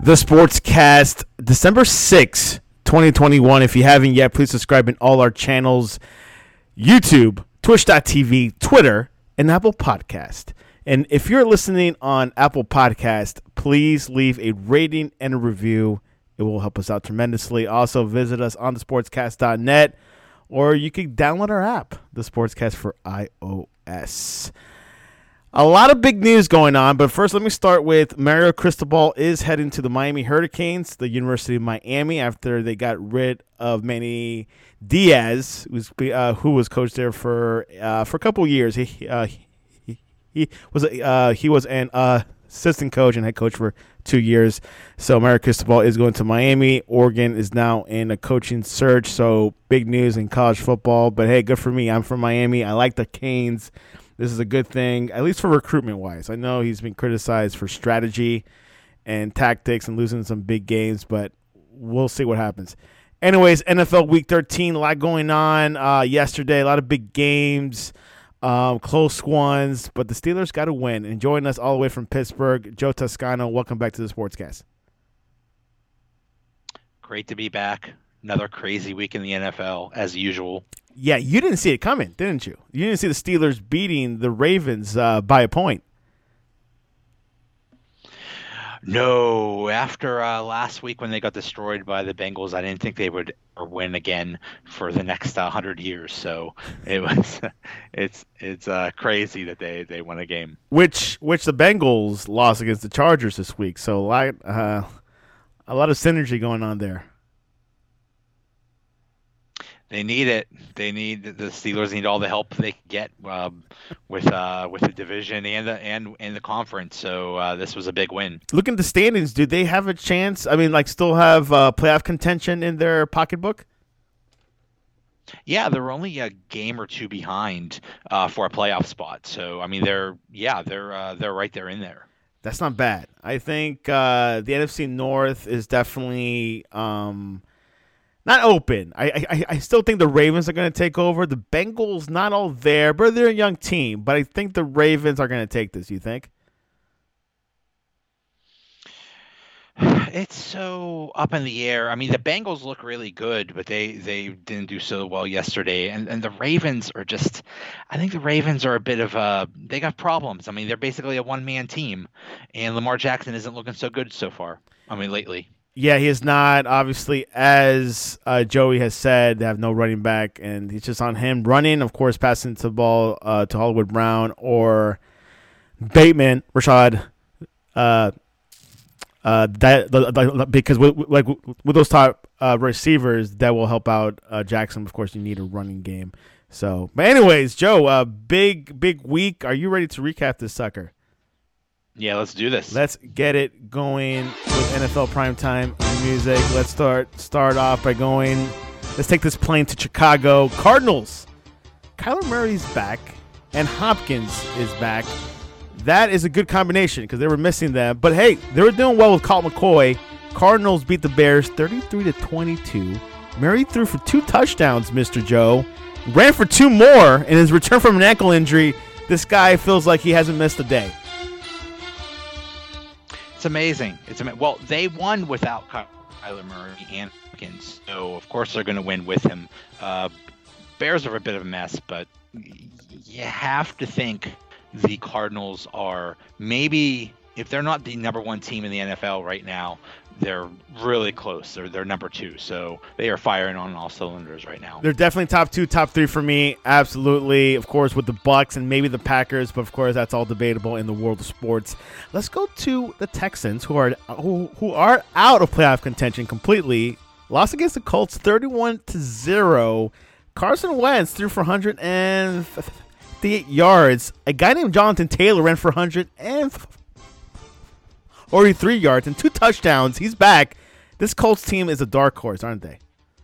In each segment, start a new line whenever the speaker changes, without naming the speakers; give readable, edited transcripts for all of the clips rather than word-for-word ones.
The Sportscast, December 6th, 2021. If you haven't yet, please subscribe in all our channels, YouTube, Twitch.tv, Twitter, and Apple Podcast. And if you're listening on Apple Podcast, please leave a rating and a review. It will help us out tremendously. Also, visit us on thesportscast.net, or you can download our app, The Sportscast for iOS. A lot of big news going on, but first let me start with Mario Cristobal is heading to the Miami Hurricanes, the University of Miami, after they got rid of Manny Diaz, who was coached there for a couple of years. He was an assistant coach and head coach for 2 years. So Mario Cristobal is going to Miami. Oregon is now in a coaching search, so big news in college football. But hey, good for me. I'm from Miami. I like the Canes. This is a good thing, at least for recruitment-wise. I know he's been criticized for strategy and tactics and losing some big games, but we'll see what happens. Anyways, NFL Week 13, a lot going on yesterday, a lot of big games, close ones, but the Steelers got to win. And joining us all the way from Pittsburgh, Joe Toscano, welcome back to the Sportscast.
Great to be back. Another crazy week in the NFL, as usual.
Yeah, you didn't see it coming, didn't you? You didn't see the Steelers beating the Ravens by a point.
No, after last week when they got destroyed by the Bengals, I didn't think they would win again for the next 100 years. So it's crazy that they won a game.
Which the Bengals lost against the Chargers this week. So a lot of synergy going on there.
They need it. The Steelers need all the help they can get with the division and the conference. So this was a big win.
Looking at the standings, do they have a chance? I mean, still have playoff contention in their pocketbook?
Yeah, they're only a game or two behind for a playoff spot. So I mean, they're right there in there.
That's not bad. I think the NFC North is definitely. Not open. I still think the Ravens are going to take over. The Bengals, not all there, but they're a young team. But I think the Ravens are going to take this, you think?
It's so up in the air. I mean, the Bengals look really good, but they didn't do so well yesterday. And the Ravens are just – I think the Ravens are a bit of – they got problems. I mean, they're basically a one-man team, and Lamar Jackson isn't looking so good so far. I mean, lately.
Yeah, he is not. Obviously, as Joey has said, they have no running back, and it's just on him running. Of course, passing the ball to Hollywood Brown or Bateman, Rashad. Because with those top receivers, that will help out Jackson. Of course, you need a running game. So, but anyways, Joe, big week. Are you ready to recap this sucker?
Yeah, let's do this.
Let's get it going with NFL primetime music. Let's start off by going. Let's take this plane to Chicago. Cardinals. Kyler Murray's back, and Hopkins is back. That is a good combination because they were missing them. But hey, they were doing well with Colt McCoy. Cardinals beat the Bears 33-22. Murray threw for 2 touchdowns, Mr. Joe. Ran for 2 more in his return from an ankle injury. This guy feels like he hasn't missed a day.
It's amazing. Well, they won without Kyler Murray and Hopkins, so of course they're going to win with him. Bears are a bit of a mess, but you have to think the Cardinals are maybe, if they're not the number 1 team in the NFL right now, they're really close. They're number 2, so they are firing on all cylinders right now.
They're definitely top 2, top 3 for me. Absolutely. Of course, with the Bucs and maybe the Packers, but of course that's all debatable in the world of sports. Let's go to the Texans, who are out of playoff contention completely. Lost against the Colts 31-0. Carson Wentz threw for 158 yards. A guy named Jonathan Taylor ran for 143 yards and 2 touchdowns. He's back. This Colts team is a dark horse, aren't they?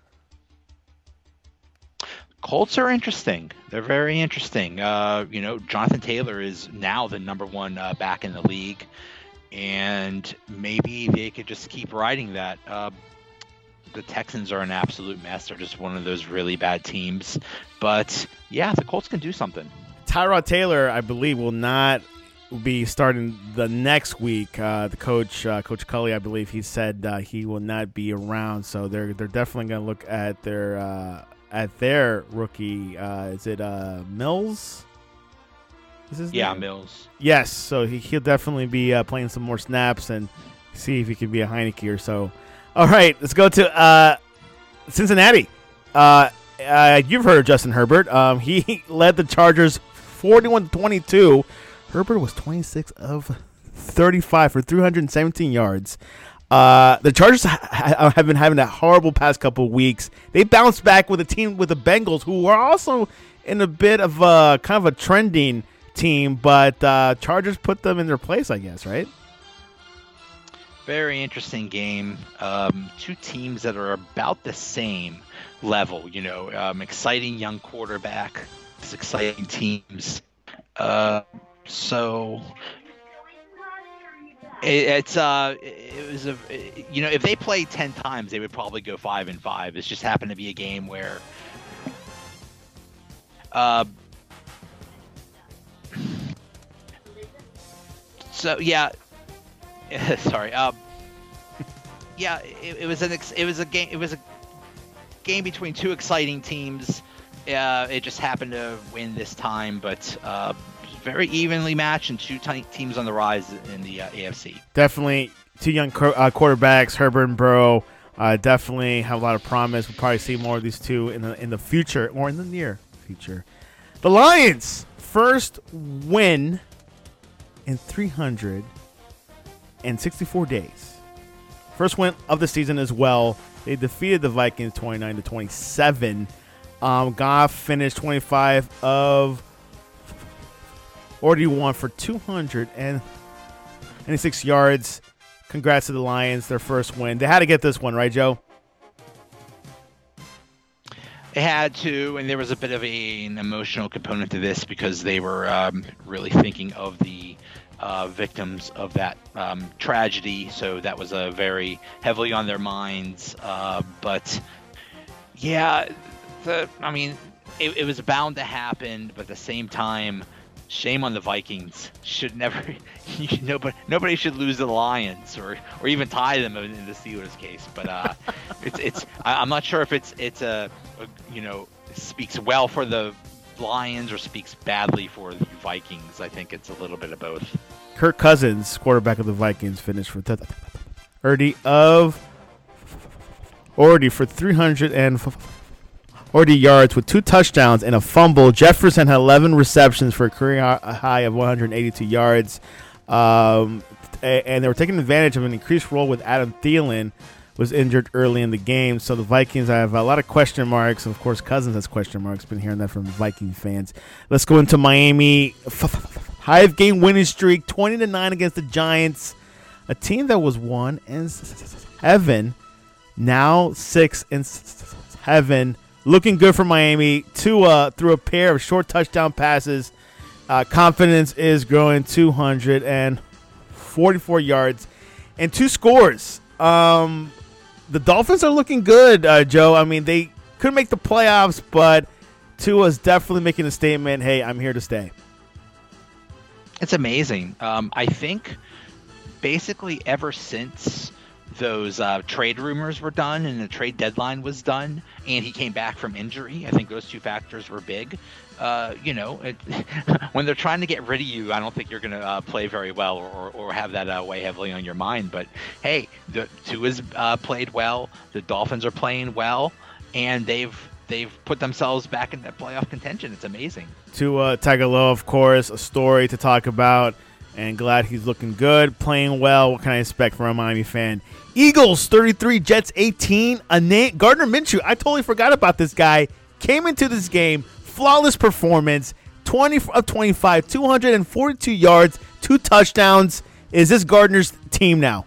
Colts are interesting. They're very interesting. Jonathan Taylor is now the number 1 back in the league, and maybe they could just keep riding that. The Texans are an absolute mess. They're just one of those really bad teams. But, yeah, the Colts can do something.
Tyrod Taylor, I believe, will not will be starting the next week. The coach, Coach Cully, I believe, he said he will not be around. So they're definitely going to look at their rookie. Is it Mills? Is his name?
Mills.
Yes. So he'll definitely be playing some more snaps and see if he can be a Heineke or so. All right, let's go to Cincinnati. You've heard of Justin Herbert. He led the Chargers 41-22. Herbert was 26 of 35 for 317 yards. The Chargers have been having a horrible past couple of weeks. They bounced back with a team with the Bengals, who are also in a bit of a kind of a trending team, but Chargers put them in their place, I guess, right?
Very interesting game. Two teams that are about the same level. Exciting young quarterback. It's exciting teams. So it was if they played 10 times, they would probably go 5-5. It's just happened to be a game where sorry. It was a game between two exciting teams. It just happened to win this time, but very evenly matched and two teams on the rise in the AFC.
Definitely two young quarterbacks, Herbert and Burrow. Definitely have a lot of promise. We'll probably see more of these two in the future, or in the near future. The Lions, first win in 364 days. First win of the season as well. They defeated the Vikings 29-27. Goff finished 25 of 41 for 296 yards. Congrats to the Lions, their first win. They had to get this one, right, Joe?
They had to, and there was a bit of an emotional component to this because they were really thinking of the victims of that tragedy. So that was very heavily on their minds. But yeah, it was bound to happen. But at the same time, shame on the Vikings. Nobody should lose to the Lions or even tie them in the Steelers case. But I'm not sure if it's speaks well for the Lions or speaks badly for the Vikings. I think it's a little bit of both.
Kirk Cousins, quarterback of the Vikings, finished for 340 yards with 2 touchdowns and a fumble. Jefferson had 11 receptions for a career high of 182 yards. And they were taking advantage of an increased role with Adam Thielen, was injured early in the game. So the Vikings have a lot of question marks. Of course, Cousins has question marks. Been hearing that from Viking fans. Let's go into Miami. 5-game winning streak, 20-9 against the Giants. A team that was 1-7, now 6-7. Looking good for Miami. Through a pair of short touchdown passes. Confidence is growing. 244 yards and 2 scores. The Dolphins are looking good, Joe. I mean, they couldn't make the playoffs, but Tua's definitely making a statement. Hey, I'm here to stay.
It's amazing. I think basically ever since those trade rumors were done and the trade deadline was done and he came back from injury, I think those two factors were big. When they're trying to get rid of you, I don't think you're going to play very well or have that weigh heavily on your mind. But, hey, the Tua's played well. The Dolphins are playing well, and they've put themselves back in that playoff contention. It's amazing. Tua
Tagovailoa, of course, a story to talk about, and glad he's looking good, playing well. What can I expect from a Miami fan? Eagles 33, Jets 18. Gardner Minshew, I totally forgot about this guy. Came into this game, flawless performance, 20 of 25, 242 yards, 2 touchdowns. Is this Gardner's team now?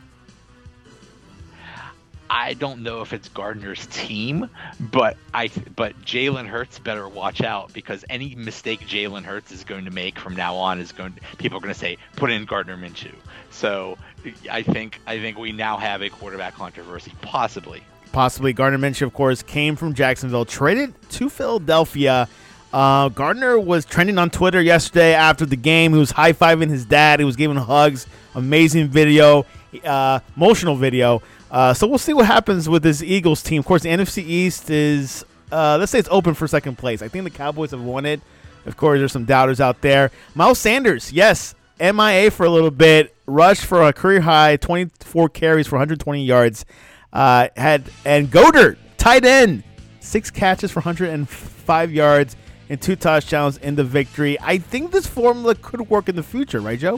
I don't know if it's Gardner's team, but Jalen Hurts better watch out, because any mistake Jalen Hurts is going to make from now on people are going to say, put in Gardner Minshew. So I think we now have a quarterback controversy, possibly.
Gardner Minshew, of course, came from Jacksonville, traded to Philadelphia. Gardner was trending on Twitter yesterday after the game. He was high-fiving his dad. He was giving hugs. Amazing video, emotional video. So we'll see what happens with this Eagles team. Of course, the NFC East is, let's say it's open for second place. I think the Cowboys have won it. Of course, there's some doubters out there. Miles Sanders, yes, MIA for a little bit. Rushed for a career high, 24 carries for 120 yards. And Goddard, tight end, 6 catches for 105 yards and 2 touchdowns in the victory. I think this formula could work in the future, right, Joe?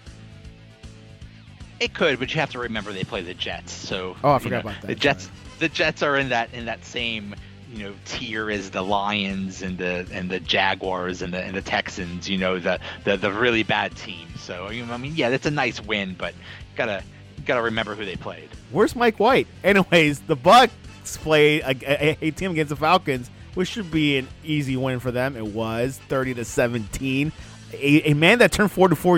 It could, but you have to remember they play the Jets. So
I forgot about that.
The Jets are in that same tier as the Lions and the Jaguars and the Texans. The really bad team. So I mean, yeah, that's a nice win, but gotta remember who they played.
Where's Mike White? Anyways, the Bucs played a team against the Falcons, which should be an easy win for them. It was 30-17. A man that turned 44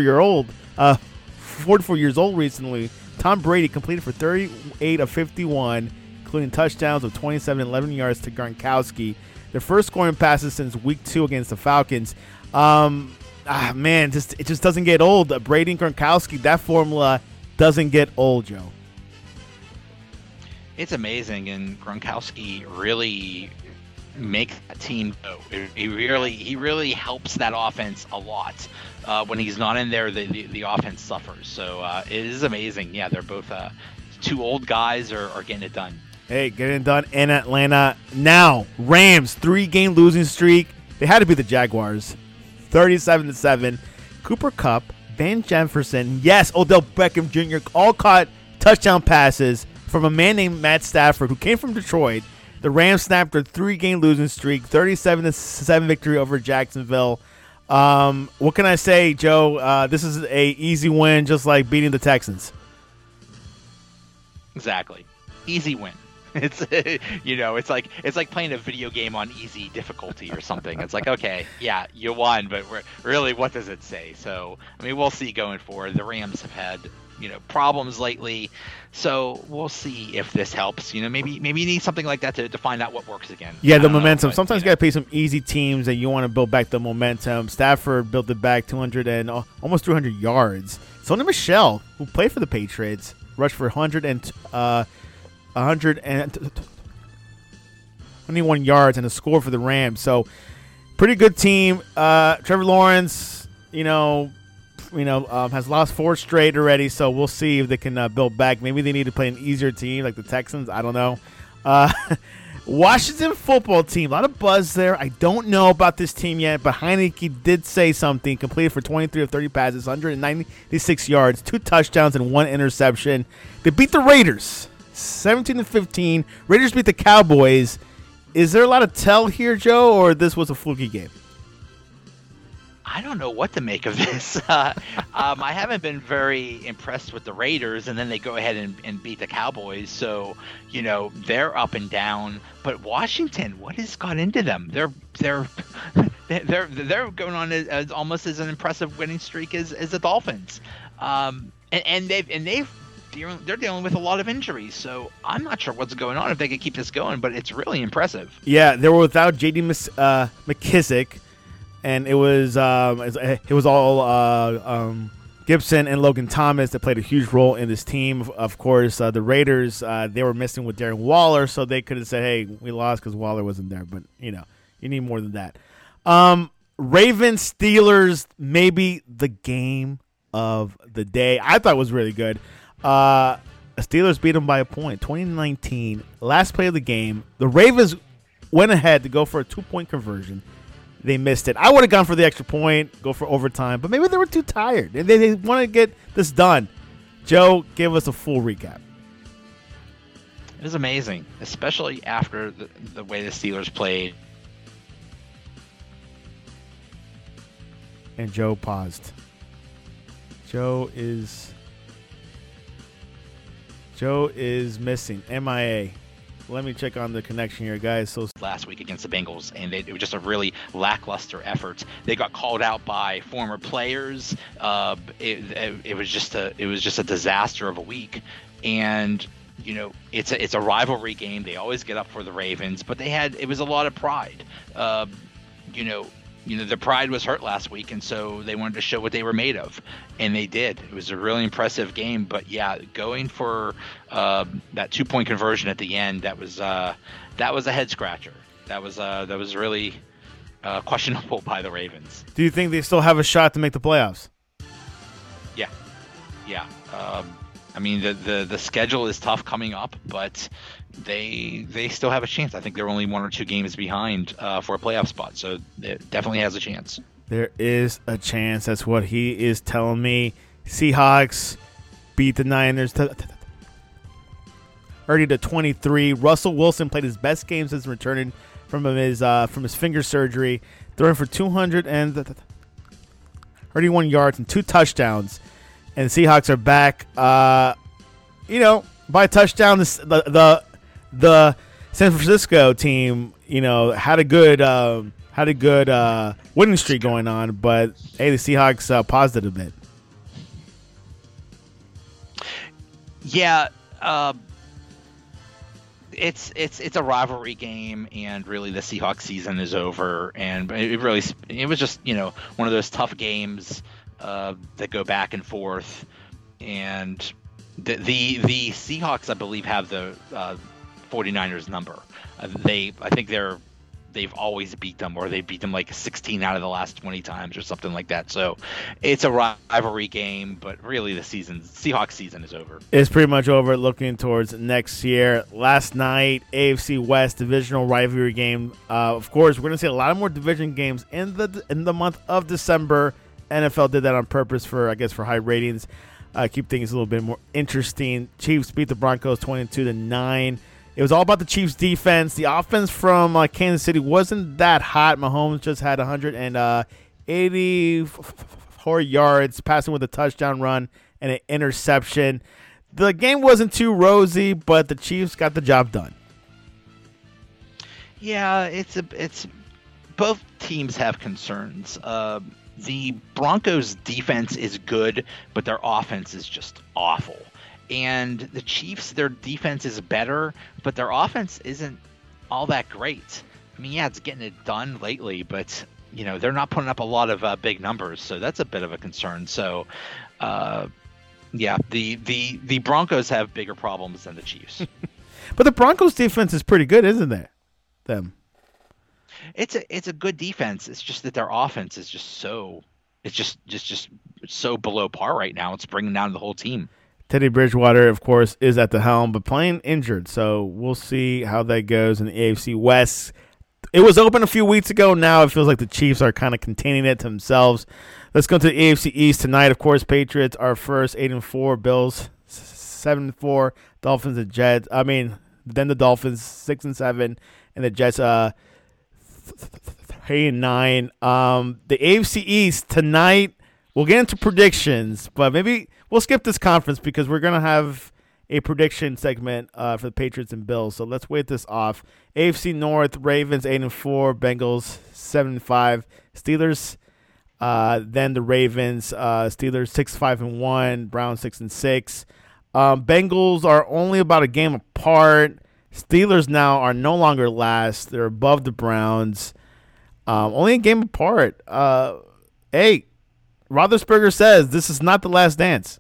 years old recently, Tom Brady, completed for 38 of 51, including touchdowns of 27 and 11 yards to Gronkowski. Their first scoring passes since week 2 against the Falcons. Man, it just doesn't get old. Brady and Gronkowski, that formula doesn't get old, Joe.
It's amazing, and Gronkowski really makes that team go. He really helps that offense a lot. When he's not in there, the offense suffers. So it is amazing. Yeah, they're both two old guys are getting it done.
Hey, getting it done in Atlanta. Now, Rams, 3-game losing streak. They had to be the Jaguars. 37-7. Cooper Kupp, Van Jefferson, yes, Odell Beckham Jr. all caught touchdown passes from a man named Matt Stafford, who came from Detroit. The Rams snapped their 3-game losing streak, 37-7 victory over Jacksonville. What can I say, Joe? This is a easy win, just like beating the Texans.
Exactly, easy win. It's it's like playing a video game on easy difficulty or something. It's like, okay, yeah, you won, but really, what does it say? So I mean, we'll see going forward. The Rams have had problems lately, so we'll see if this helps. Maybe you need something like that to find out what works again.
Yeah, the momentum. Sometimes you got to play some easy teams and you want to build back the momentum. Stafford built it back 200 and almost 300 yards. Sony Michel, who played for the Patriots, rushed for 121 yards and a score for the Rams. So pretty good team. Trevor Lawrence, has lost 4 straight already, so we'll see if they can build back. Maybe they need to play an easier team like the Texans. I don't know. Washington football team, a lot of buzz there. I don't know about this team yet, but Heineke did say something. Completed for 23 of 30 passes, 196 yards, 2 touchdowns, and 1 interception. They beat the Raiders, 17-15. Raiders beat the Cowboys. Is there a lot of tell here, Joe, or this was a fluky game?
I don't know what to make of this. I haven't been very impressed with the Raiders, and then they go ahead and beat the Cowboys. So, they're up and down. But Washington, what has got into them? They're going on as almost as an impressive winning streak as the Dolphins, and they're dealing with a lot of injuries. So I'm not sure what's going on if they can keep this going, but it's really impressive.
Yeah, they were without J.D. McKissick. And it was all Gibson and Logan Thomas that played a huge role in this team. Of course, the Raiders, they were missing with Darren Waller, so they could have said, hey, we lost because Waller wasn't there. But, you need more than that. Ravens, Steelers, maybe the game of the day. I thought it was really good. Steelers beat them by a point, 20-19. Last play of the game. The Ravens went ahead to go for a 2-point conversion. They missed it. I would have gone for the extra point, go for overtime, but maybe they were too tired. They want to get this done. Joe, give us a full recap.
It was amazing, especially after the way the Steelers played.
And Joe paused. Joe is missing. MIA. Let me check on the connection here, guys. So
last week against the Bengals, and it was just a really lackluster effort. They got called out by former players. It was just a disaster of a week, and it's a rivalry game. They always get up for the Ravens, but it was a lot of pride. their pride was hurt last week, and so they wanted to show what they were made of, and they did. It was a really impressive game, but yeah, going for that 2-point conversion at the end, that was a head scratcher. That was really questionable by the Ravens.
Do you think they still have a shot to make the playoffs?
Yeah. I mean, the schedule is tough coming up, but they still have a chance. I think they're only 1 or 2 games behind for a playoff spot, so it definitely has a chance.
There is a chance. That's what he is telling me. Seahawks beat the Niners 30-23. Russell Wilson played his best game since returning from his finger surgery, throwing for 231 yards and 2 touchdowns. And the Seahawks are back. By a touchdown. The San Francisco team, had a good winning streak going on. But hey, the Seahawks paused it a bit.
Yeah, it's a rivalry game, and really the Seahawks season is over. And it was just one of those tough games that go back and forth, and the Seahawks, I believe, have the 49ers number. I think they've always beat them, or they beat them like 16 out of the last 20 times or something like that. So it's a rivalry game, but really the Seahawks season is over.
It's pretty much over, looking towards next year. Last night, AFC West divisional rivalry game. Of course, we're going to see a lot of more division games in the month of December. NFL did that on purpose for high ratings. Keep things a little bit more interesting. Chiefs beat the Broncos 22-9. It was all about the Chiefs' defense. The offense from Kansas City wasn't that hot. Mahomes just had 184 yards, passing with a touchdown run and an interception. The game wasn't too rosy, but the Chiefs got the job done.
Yeah, it's both teams have concerns. The Broncos' defense is good, but their offense is just awful. And the Chiefs, their defense is better, but their offense isn't all that great. I mean, yeah, it's getting it done lately, but they're not putting up a lot of big numbers, so that's a bit of a concern. So, yeah, the Broncos have bigger problems than the Chiefs.
But the Broncos' defense is pretty good, isn't it?
It's a good defense. It's just that their offense is just so below par right now. It's bringing down the whole team.
Teddy Bridgewater, of course, is at the helm, but playing injured. So we'll see how that goes in the AFC West. It was open a few weeks ago. Now it feels like the Chiefs are kind of containing it to themselves. Let's go to the AFC East tonight. Of course, Patriots are first, 8-4. Bills 7-4. Dolphins and Jets. Then the Dolphins 6-7, and the Jets 3-9. The AFC East tonight. We'll get into predictions, but maybe we'll skip this conference because we're going to have a prediction segment for the Patriots and Bills. So let's wait this off. AFC North, Ravens 8-4, Bengals 7-5, Steelers. Then the Ravens, Steelers 6-5-1, Browns 6-6. Bengals are only about a game apart. Steelers now are no longer last. They're above the Browns. Only a game apart. Hey, Roethlisberger says this is not the last dance.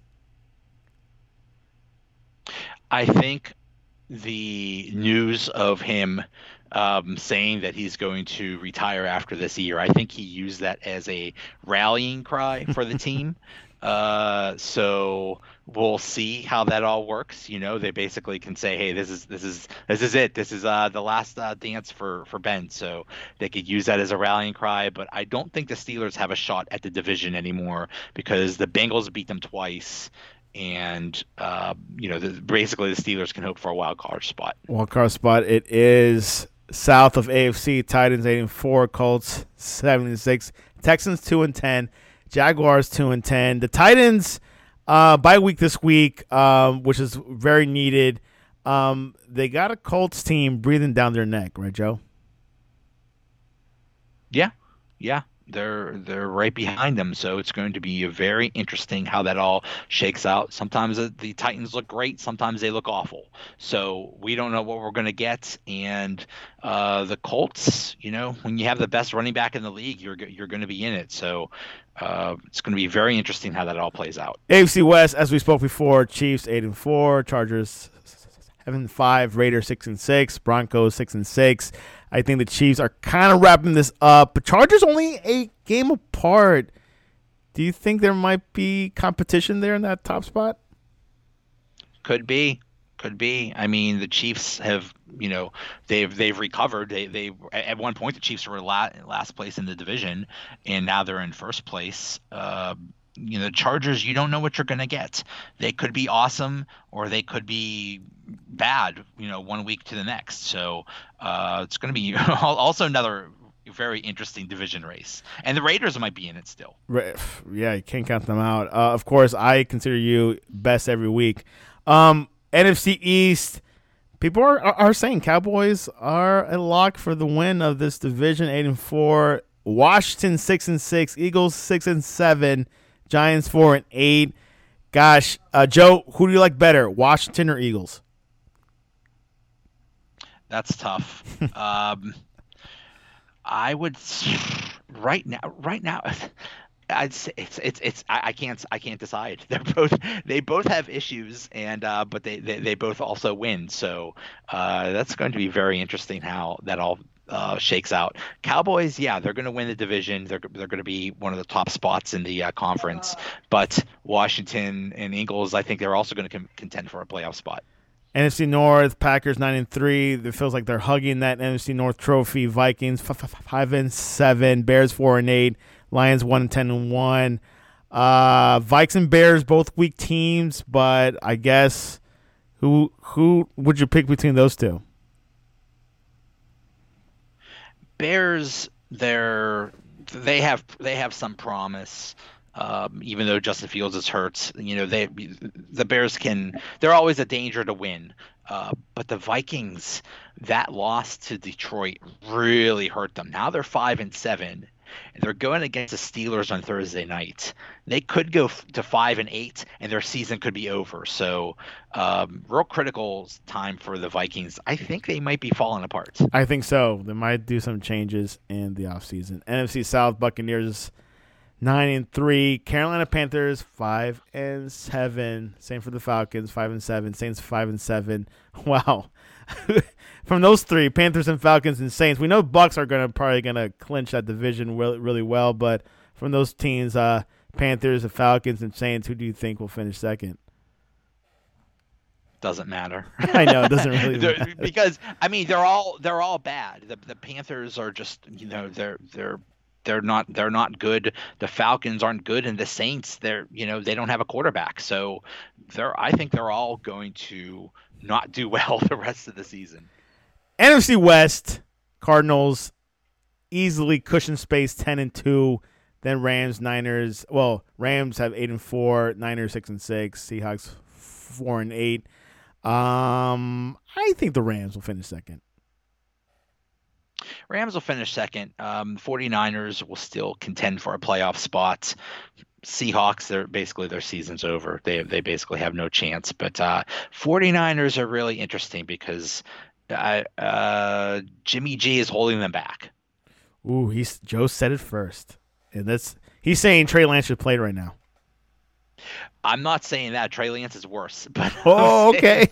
I think the news of him saying that he's going to retire after this year, I think he used that as a rallying cry for the team. So we'll see how that all works. They basically can say, hey, this is it. This is the last dance for Ben. So they could use that as a rallying cry. But I don't think the Steelers have a shot at the division anymore because the Bengals beat them twice. And, basically the Steelers can hope for a wild card spot.
Wild card spot. It is south of AFC. Titans 8-4, Colts 7-6, Texans 2-10, Jaguars 2-10. The Titans bye week this week, which is very needed. They got a Colts team breathing down their neck, right, Joe?
Yeah. they're right behind them. So it's going to be very interesting how that all shakes out. Sometimes the Titans look great, sometimes they look awful. So we don't know what we're going to get. And the Colts, when you have the best running back in the league, you're going to be in it. So it's going to be very interesting how that all plays out.
AFC West, as we spoke before, Chiefs 8-4, Chargers 7-5, Raiders 6-6, Broncos 6-6. I think the Chiefs are kind of wrapping this up, but Chargers only a game apart. Do you think there might be competition there in that top spot?
Could be. I mean, the Chiefs have, they've recovered. They at one point the Chiefs were last place in the division, and now they're in first place. The Chargers, you don't know what you're going to get. They could be awesome or they could be bad, 1 week to the next. So it's going to be also another very interesting division race. And the Raiders might be in it still.
Yeah, you can't count them out. Of course, I consider you best every week. NFC East, people are saying Cowboys are a lock for the win of this division, 8-4. Washington 6-6, Eagles 6-7. Giants 4-8. Gosh, Joe, who do you like better, Washington or Eagles?
That's tough. I would right now. I'd say I can't decide. They both have issues, and but they both also win. So that's going to be very interesting how that all shakes out. Cowboys, yeah, they're going to win the division. They're going to be one of the top spots in the conference. But Washington and Eagles, I think they're also going to contend for a playoff spot.
NFC North, Packers 9-3. It feels like they're hugging that NFC North trophy. Vikings 5-7. Bears 4-8. Lions 1-10-1. Vikes and Bears both weak teams, but I guess who would you pick between those two?
Bears, they have some promise, even though Justin Fields is hurt. The Bears they're always a danger to win. But the Vikings, that loss to Detroit really hurt them. Now they're 5-7. They're going against the Steelers on Thursday night. They could go to 5-8, and their season could be over. So, real critical time for the Vikings. I think they might be falling apart.
I think so. They might do some changes in the offseason. NFC South, Buccaneers 9-3. Carolina Panthers 5-7. Same for the Falcons, 5-7. Saints 5-7. Wow. From those three, Panthers and Falcons and Saints, we know Bucs are probably gonna clinch that division really well. But from those teams, Panthers, the Falcons, and Saints, who do you think will finish second?
Doesn't matter.
I know it doesn't really matter.
Because I mean they're all bad. The Panthers are just they're not good. The Falcons aren't good, and the Saints they don't have a quarterback. So I think they're all going to not do well the rest of the season.
NFC West, Cardinals easily cushion space 10-2. Then Rams, Niners. Well, Rams have 8-4, Niners 6-6, Seahawks 4-8. I think the Rams will finish second.
Rams will finish second. 49ers will still contend for a playoff spot. Seahawks, their season's over. They basically have no chance. But 49ers are really interesting because Jimmy G is holding them back.
Ooh, Joe said it first. And he's saying Trey Lance should play right now.
I'm not saying that Trey Lance is worse, but
okay.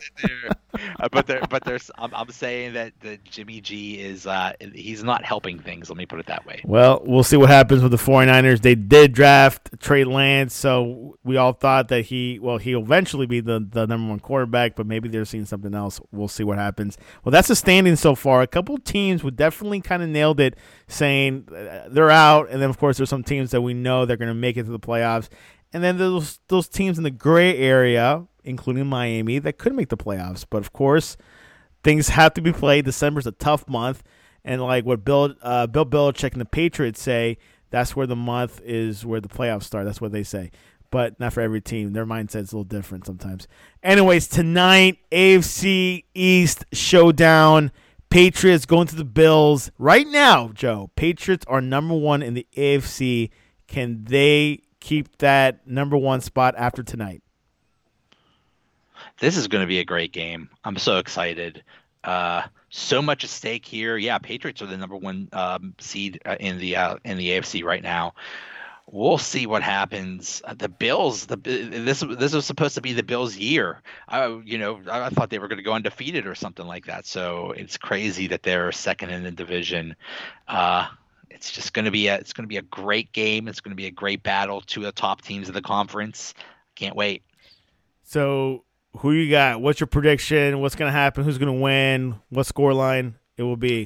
I'm saying that the Jimmy G is he's not helping things. Let me put it that way.
Well, we'll see what happens with the 49ers. They did draft Trey Lance, so we all thought that he'll eventually be the number one quarterback, but maybe they're seeing something else. We'll see what happens. Well, that's the standing so far. A couple teams would definitely kind of nailed it, saying they're out, and then of course there's some teams that we know they're going to make it to the playoffs. And then those teams in the gray area, including Miami, that could make the playoffs. But, of course, things have to be played. December's a tough month. And like what Bill Belichick and the Patriots say, that's where the month is where the playoffs start. That's what they say. But not for every team. Their mindset's a little different sometimes. Anyways, tonight, AFC East showdown. Patriots going to the Bills. Right now, Joe, Patriots are number one in the AFC. Can they keep that number one spot after tonight?
This is going to be a great game. I'm so excited. So much at stake here. Yeah, Patriots are the number one seed in the AFC right now. We'll see what happens. The Bills. This was supposed to be the Bills' year. I thought they were going to go undefeated or something like that. So it's crazy that they're second in the division. It's just going to be a great game. It's going to be a great battle. Two of the top teams of the conference. Can't wait.
So who you got? What's your prediction? What's going to happen? Who's going to win? What scoreline it will be?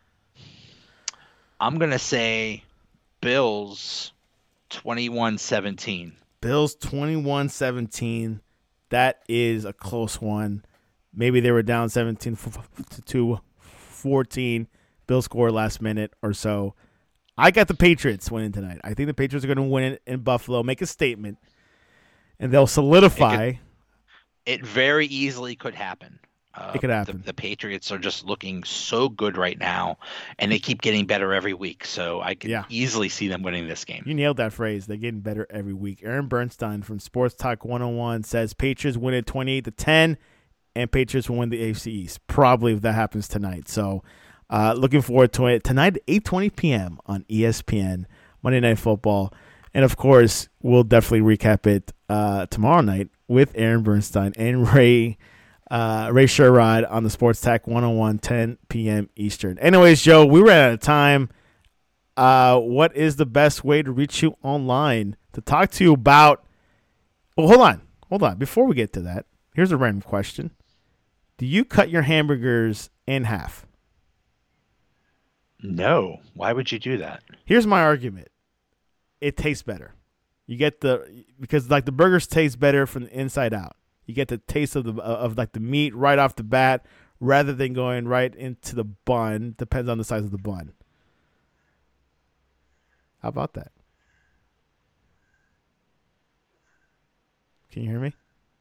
I'm going to say Bills 21-17.
Bills 21-17. That is a close one. Maybe they were down 17-14. Bills score last minute or so. I got the Patriots winning tonight. I think the Patriots are going to win it in Buffalo, make a statement, and they'll solidify.
It very easily could happen.
It could happen.
The Patriots are just looking so good right now, and they keep getting better every week. So I can easily see them winning this game.
You nailed that phrase. They're getting better every week. Aaron Bernstein from Sports Talk 101 says Patriots win it 28-10, and Patriots will win the AFC East. Probably if that happens tonight. So looking forward to it. Tonight at 8:20 p.m. on ESPN, Monday Night Football. And, of course, we'll definitely recap it tomorrow night with Aaron Bernstein and Ray Sherrod on the Sports Tech 101, 10 p.m. Eastern. Anyways, Joe, we ran out of time. What is the best way to reach you online to talk to you about – well, hold on. Before we get to that, here's a random question. Do you cut your hamburgers in half?
No. Why would you do that?
Here's my argument. It tastes better. You get because the burgers taste better from the inside out. You get the taste of the meat right off the bat rather than going right into the bun. Depends on the size of the bun. How about that? Can you hear me?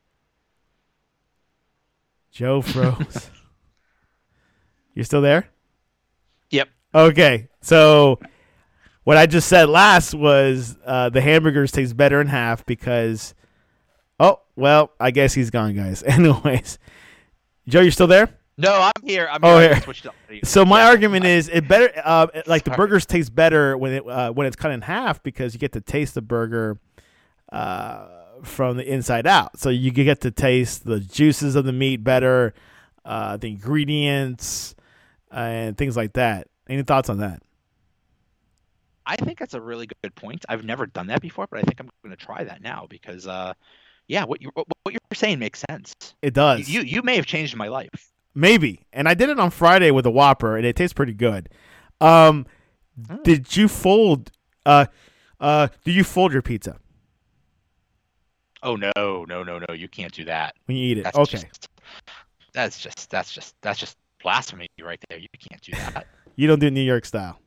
Joe froze. You still there?
Yep.
Okay. So what I just said last was the hamburgers taste better in half because well, I guess he's gone, guys. Anyways, Joe, you still there?
No, I'm here.
Here. So my argument is it better the burgers taste better when it's cut in half because you get to taste the burger from the inside out. So you get to taste the juices of the meat better, the ingredients, and things like that. Any thoughts on that?
I think that's a really good point. I've never done that before, but I think I'm going to try that now because, what you're saying makes sense.
It does.
You may have changed my life.
Maybe, and I did it on Friday with a Whopper, and it tastes pretty good. Did you fold? Do you fold your pizza?
Oh no! You can't do that
when you eat it. Okay,
that's just blasphemy right there. You can't do that.
You don't do New York style.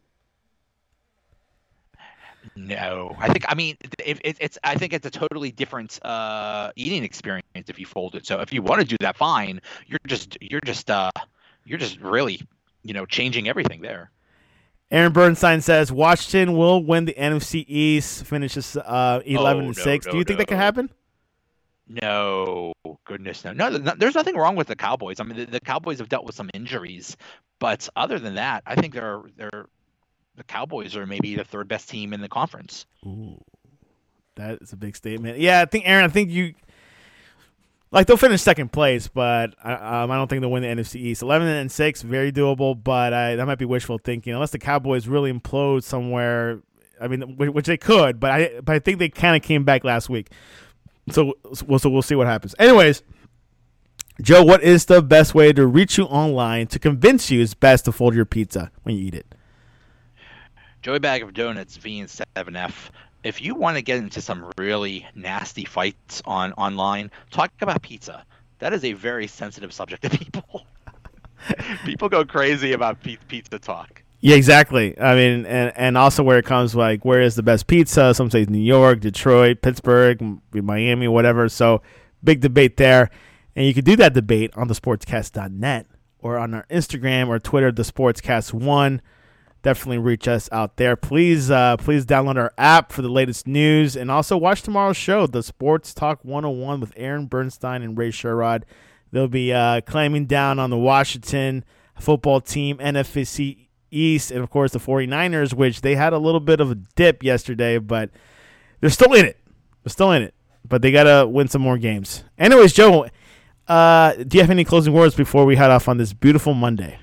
No, I think it's a totally different eating experience if you fold it. So if you want to do that, fine. You're just really changing everything there.
Aaron Bernstein says Washington will win the NFC East, finishes 11-6. Do you think that can happen?
No, goodness no. There's nothing wrong with the Cowboys. I mean, the Cowboys have dealt with some injuries, but other than that, I think the Cowboys are maybe the third best team in the conference.
Ooh, that is a big statement. Yeah, I think you they'll finish second place, but I don't think they'll win the NFC East. 11-6, very doable, but that might be wishful thinking unless the Cowboys really implode somewhere. I mean, which they could, but I think they kind of came back last week. So we'll see what happens. Anyways, Joe, what is the best way to reach you online to convince you it's best to fold your pizza when you eat it?
Joey Bag of Donuts, V7F. If you want to get into some really nasty fights online, talk about pizza. That is a very sensitive subject to people. People go crazy about pizza talk.
Yeah, exactly. I mean, and also where it comes where is the best pizza? Some say New York, Detroit, Pittsburgh, Miami, whatever. So big debate there. And you can do that debate on thesportscast.net or on our Instagram or Twitter, the Sportscast1. Definitely reach us out there. Please download our app for the latest news, and also watch tomorrow's show, the Sports Talk 101 with Aaron Bernstein and Ray Sherrod. They'll be claiming down on the Washington football team, NFC East, and, of course, the 49ers, which they had a little bit of a dip yesterday, but they're still in it. But they got to win some more games. Anyways, Joe, do you have any closing words before we head off on this beautiful Monday?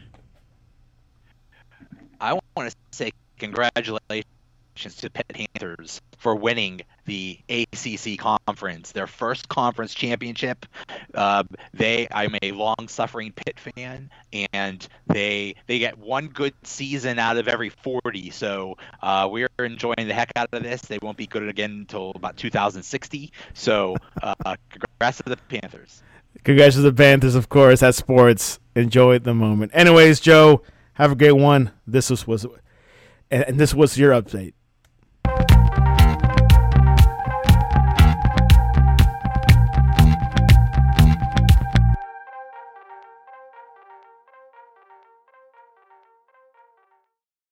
I want to say congratulations to Panthers for winning the ACC conference, their first conference championship. I'm a long-suffering Pitt fan, and they get one good season out of every 40. So we're enjoying the heck out of this. They won't be good again until about 2060. So congrats to the Panthers.
Congrats to the Panthers, of course. That's sports. Enjoy the moment. Anyways, Joe, have a great one. This was your update.